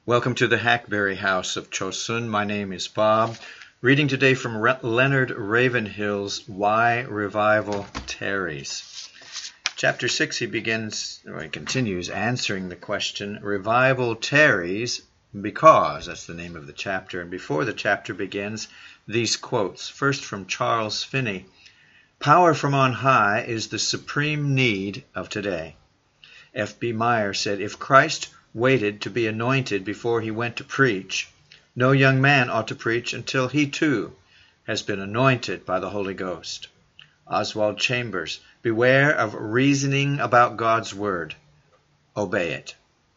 Welcome to the Hackberry House of Chosun. My name is Bob. Reading today from Leonard Ravenhill's Why Revival Tarries. Chapter 6, he continues answering the question, Revival tarries because, that's the name of the chapter. And before the chapter begins, these quotes. First from Charles Finney. Power from on high is the supreme need of today. F.B. Meyer said, if Christ waited to be anointed before he went to preach, no young man ought to preach until he too has been anointed by the Holy Ghost. Oswald Chambers, beware of reasoning about God's word. Obey it.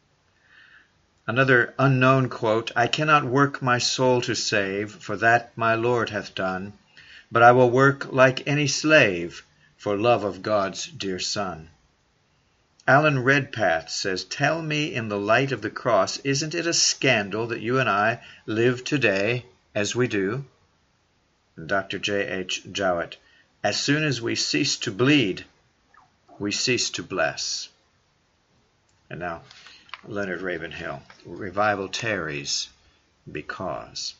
Another unknown quote, I cannot work my soul to save, for that my Lord hath done, but I will work like any slave for love of God's dear Son. Alan Redpath says, tell me in the light of the cross, isn't it a scandal that you and I live today as we do? And Dr. J.H. Jowett, as soon as we cease to bleed, we cease to bless. And now, Leonard Ravenhill, Revival tarries because.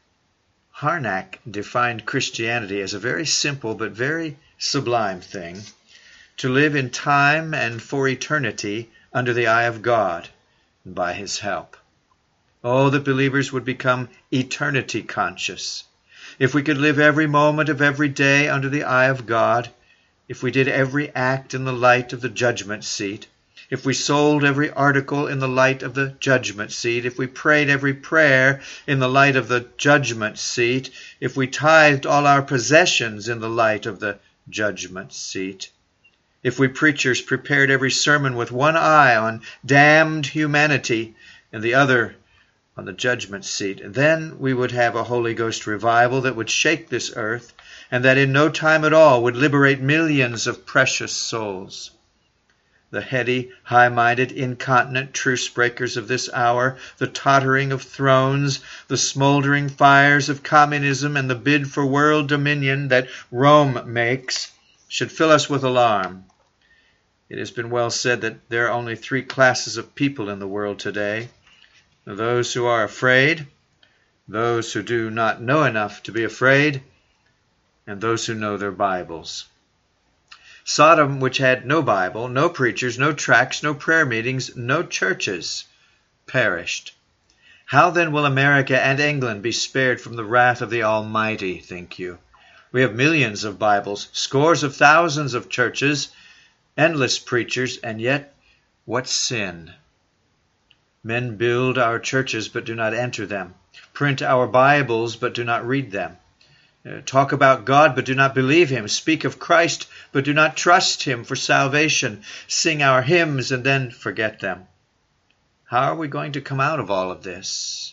Harnack defined Christianity as a very simple but very sublime thing, to live in time and for eternity under the eye of God and by his help. Oh, that believers would become eternity conscious. If we could live every moment of every day under the eye of God, if we did every act in the light of the judgment seat, if we sold every article in the light of the judgment seat, if we prayed every prayer in the light of the judgment seat, if we tithed all our possessions in the light of the judgment seat, if we preachers prepared every sermon with one eye on damned humanity and the other on the judgment seat, then we would have a Holy Ghost revival that would shake this earth and that in no time at all would liberate millions of precious souls. The heady, high-minded, incontinent truce breakers of this hour, the tottering of thrones, the smoldering fires of communism, and the bid for world dominion that Rome makes, should fill us with alarm. It has been well said that there are only three classes of people in the world today. Those who are afraid, those who do not know enough to be afraid, and those who know their Bibles. Sodom, which had no Bible, no preachers, no tracts, no prayer meetings, no churches, perished. How then will America and England be spared from the wrath of the Almighty, think you? We have millions of Bibles, scores of thousands of churches, endless preachers, and yet what sin? Men build our churches but do not enter them, print our Bibles but do not read them, talk about God but do not believe him, speak of Christ but do not trust him for salvation, sing our hymns and then forget them. How are we going to come out of all of this?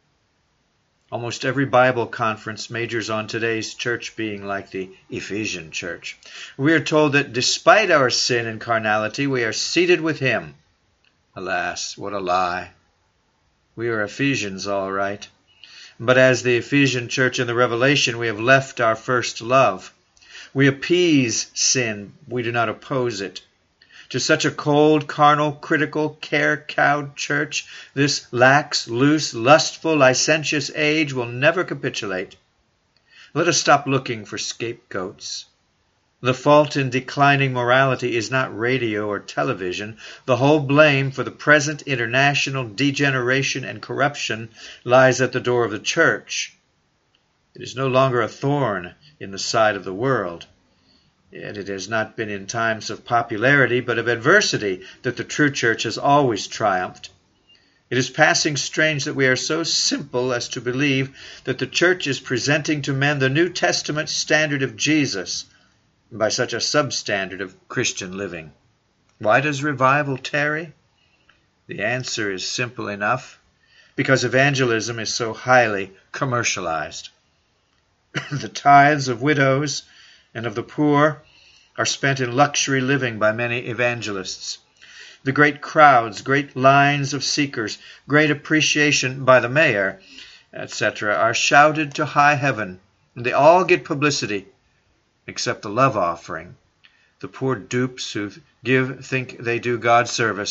Almost every Bible conference majors on today's church being like the Ephesian church. We are told that despite our sin and carnality, we are seated with him. Alas, what a lie. We are Ephesians, all right. But as the Ephesian church in the Revelation, we have left our first love. We appease sin. We do not oppose it. To such a cold, carnal, critical, care-cowed church, this lax, loose, lustful, licentious age will never capitulate. Let us stop looking for scapegoats. The fault in declining morality is not radio or television. The whole blame for the present international degeneration and corruption lies at the door of the church. It is no longer a thorn in the side of the world. Yet it has not been in times of popularity, but of adversity, that the true church has always triumphed. It is passing strange that we are so simple as to believe that the church is presenting to men the New Testament standard of Jesus by such a substandard of Christian living. Why does revival tarry? The answer is simple enough, because evangelism is so highly commercialized. The tithes of widows and of the poor are spent in luxury living by many evangelists. The great crowds, great lines of seekers, great appreciation by the mayor, etc., are shouted to high heaven, and they all get publicity, except the love offering. The poor dupes who think they do God service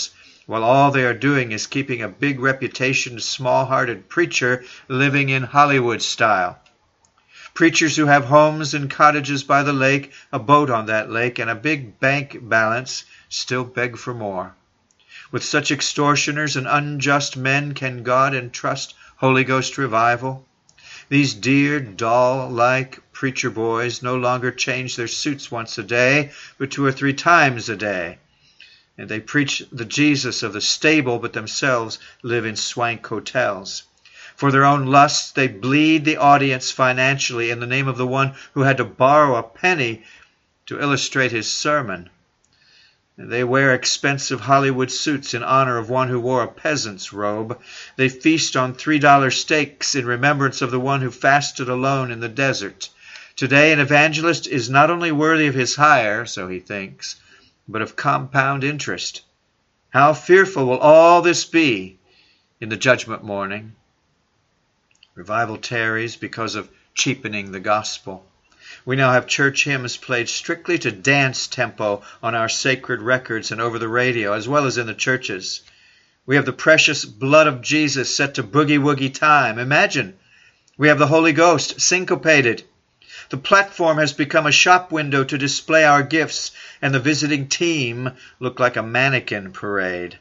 while all they are doing is keeping a big reputation small-hearted preacher living in Hollywood style. Preachers who have homes and cottages by the lake, a boat on that lake, and a big bank balance still beg for more. With such extortioners and unjust men, can God entrust Holy Ghost revival? These dear, doll-like preacher boys no longer change their suits once a day, but 2 or 3 times a day. And they preach the Jesus of the stable, but themselves live in swank hotels. For their own lusts, they bleed the audience financially in the name of the one who had to borrow a penny to illustrate his sermon. They wear expensive Hollywood suits in honor of one who wore a peasant's robe. They feast on $3 steaks in remembrance of the one who fasted alone in the desert. Today, an evangelist is not only worthy of his hire, so he thinks, but of compound interest. How fearful will all this be in the judgment morning? Revival tarries because of cheapening the gospel. We now have church hymns played strictly to dance tempo on our sacred records and over the radio, as well as in the churches. We have the precious blood of Jesus set to boogie-woogie time. Imagine, we have the Holy Ghost syncopated. The platform has become a shop window to display our gifts, and the visiting team look like a mannequin parade.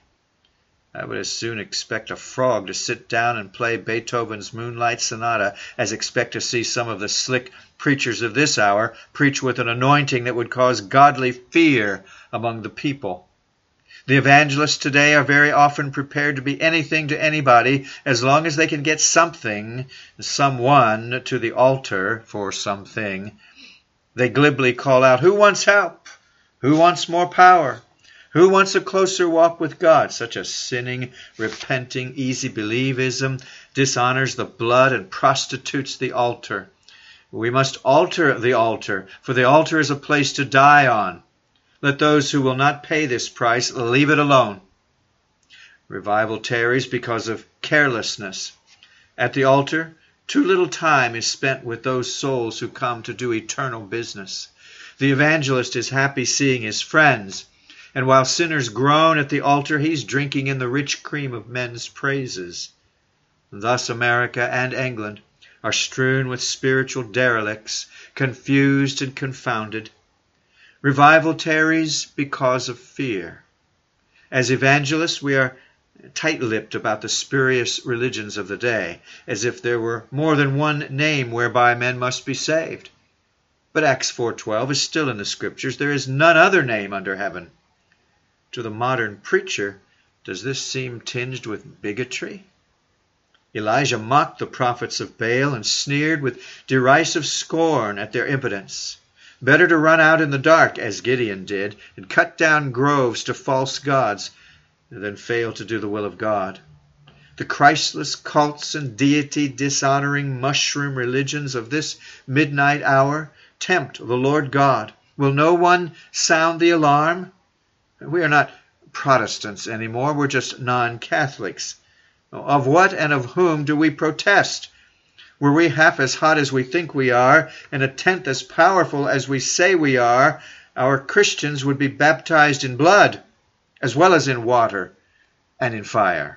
I would as soon expect a frog to sit down and play Beethoven's Moonlight Sonata as expect to see some of the slick preachers of this hour preach with an anointing that would cause godly fear among the people. The evangelists today are very often prepared to be anything to anybody as long as they can get something, someone to the altar for something. They glibly call out, "Who wants help? Who wants more power? Who wants a closer walk with God?" Such a sinning, repenting, easy believism dishonors the blood and prostitutes the altar. We must alter the altar, for the altar is a place to die on. Let those who will not pay this price leave it alone. Revival tarries because of carelessness. At the altar, too little time is spent with those souls who come to do eternal business. The evangelist is happy seeing his friends, and while sinners groan at the altar, he's drinking in the rich cream of men's praises. Thus America and England are strewn with spiritual derelicts, confused and confounded. Revival tarries because of fear. As evangelists, we are tight-lipped about the spurious religions of the day, as if there were more than one name whereby men must be saved. But Acts 4:12 is still in the Scriptures. There is none other name under heaven. To the modern preacher, does this seem tinged with bigotry? Elijah mocked the prophets of Baal and sneered with derisive scorn at their impotence. Better to run out in the dark, as Gideon did, and cut down groves to false gods than fail to do the will of God. The Christless cults and deity-dishonoring mushroom religions of this midnight hour tempt the Lord God. Will no one sound the alarm? We are not Protestants anymore. We're just non-Catholics. Of what and of whom do we protest? Were we half as hot as we think we are, and a tenth as powerful as we say we are, our Christians would be baptized in blood, as well as in water and in fire.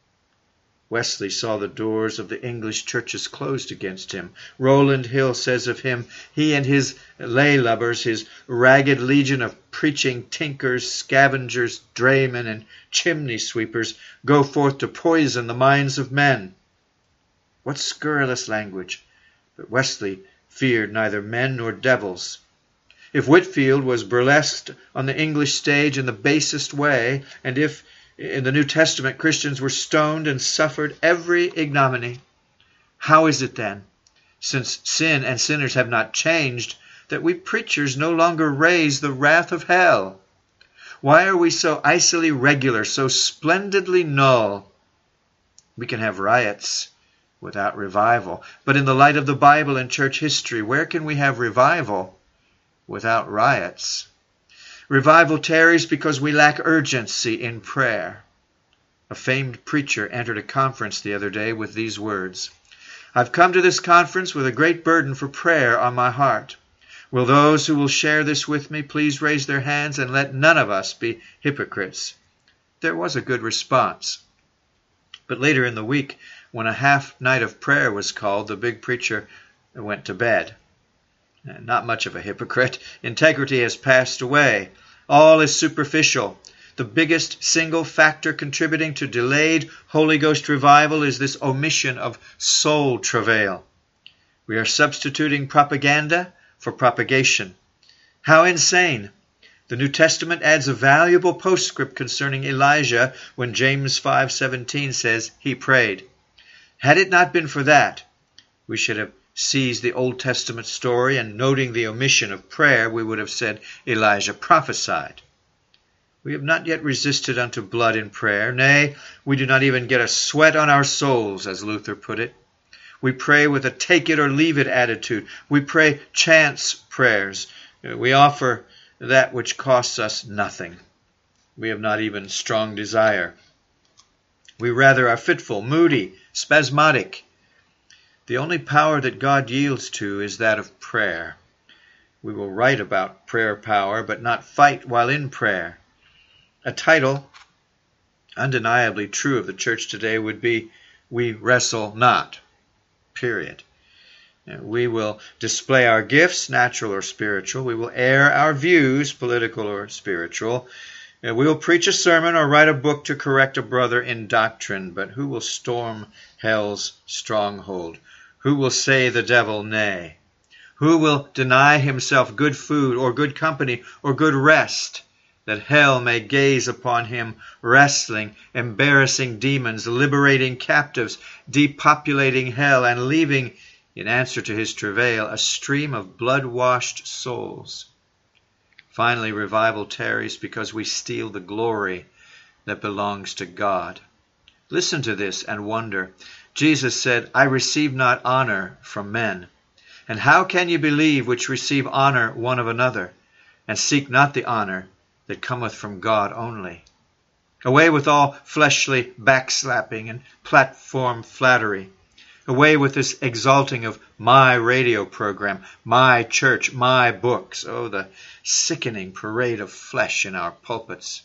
Wesley saw the doors of the English churches closed against him. Rowland Hill says of him, he and his lay-lubbers, his ragged legion of preaching tinkers, scavengers, draymen, and chimney-sweepers, go forth to poison the minds of men. What scurrilous language! But Wesley feared neither men nor devils. If Whitefield was burlesqued on the English stage in the basest way, and if in the New Testament Christians were stoned and suffered every ignominy, how is it then, since sin and sinners have not changed, that we preachers no longer raise the wrath of hell? Why are we so icily regular, so splendidly null? We can have riots without revival, but in the light of the Bible and church history, where can we have revival without riots? Revival tarries because we lack urgency in prayer. A famed preacher entered a conference the other day with these words, "I've come to this conference with a great burden for prayer on my heart. Will those who will share this with me please raise their hands, and let none of us be hypocrites?" there was a good response. But later in the week, when a half night of prayer was called, the big preacher went to bed. Not much of a hypocrite. Integrity has passed away. All is superficial. The biggest single factor contributing to delayed Holy Ghost revival is this omission of soul travail. We are substituting propaganda for propagation. How insane! The New Testament adds a valuable postscript concerning Elijah when James 5:17 says he prayed. Had it not been for that, we should have seized the Old Testament story, and noting the omission of prayer, we would have said Elijah prophesied. We have not yet resisted unto blood in prayer. Nay, we do not even get a sweat on our souls, as Luther put it. We pray with a take-it-or-leave-it attitude. We pray chance prayers. We offer that which costs us nothing. We have not even strong desire. We rather are fitful, moody, spasmodic. The only power that God yields to is that of prayer. We will write about prayer power, but not fight while in prayer. A title undeniably true of the church today would be, "We wrestle not," period. We will display our gifts, natural or spiritual. We will air our views, political or spiritual. We will preach a sermon or write a book to correct a brother in doctrine. But who will storm hell's stronghold? Who will say the devil nay? Who will deny himself good food or good company or good rest, that hell may gaze upon him wrestling, embarrassing demons, liberating captives, depopulating hell, and leaving, in answer to his travail, a stream of blood-washed souls? Finally, revival tarries because we steal the glory that belongs to God. Listen to this and wonder. Jesus said, "I receive not honor from men. And how can ye believe which receive honor one of another, and seek not the honor that cometh from God only?" Away with all fleshly backslapping and platform flattery. Away with this exalting of my radio program, my church, my books. Oh, the sickening parade of flesh in our pulpits.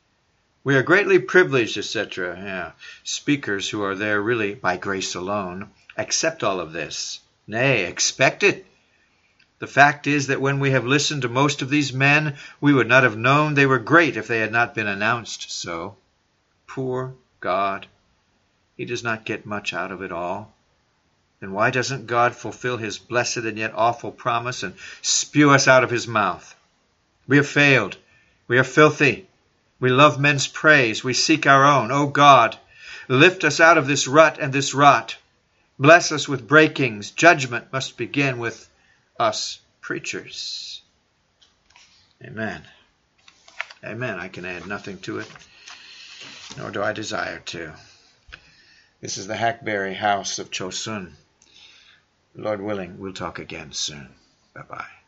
We are greatly privileged, etc. Speakers who are there really by grace alone accept all of this. Nay, expect it. The fact is that when we have listened to most of these men, we would not have known they were great if they had not been announced so. Poor God. He does not get much out of it all. Then why doesn't God fulfill his blessed and yet awful promise and spew us out of his mouth? We have failed. We are filthy. We love men's praise. We seek our own. O God, lift us out of this rut and this rot. Bless us with breakings. Judgment must begin with us preachers. Amen. Amen. I can add nothing to it, nor do I desire to. This is the Hackberry House of Chosun. Lord willing, we'll talk again soon. Bye-bye.